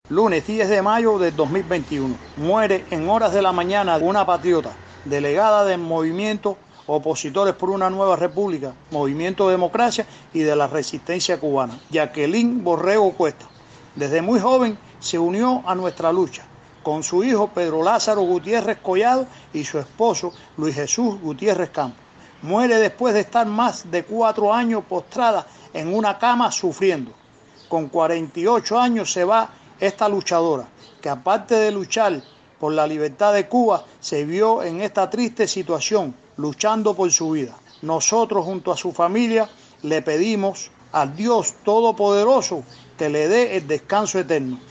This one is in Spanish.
Lunes 10 de mayo del 2021. Muere en horas de la mañana una patriota, delegada del movimiento Opositores por una Nueva República, Movimiento de Democracia y de la Resistencia Cubana, Jacqueline Borrego Cuesta. Desde muy joven se unió a nuestra lucha con su hijo Pedro Lázaro Gutiérrez Collado y su esposo Luis Jesús Gutiérrez Campos. Muere después de estar más de 4 años postrada en una cama sufriendo. Con 48 años se va esta luchadora, que aparte de luchar por la libertad de Cuba, se vio en esta triste situación, luchando por su vida. Nosotros, junto a su familia, le pedimos al Dios Todopoderoso que le dé el descanso eterno.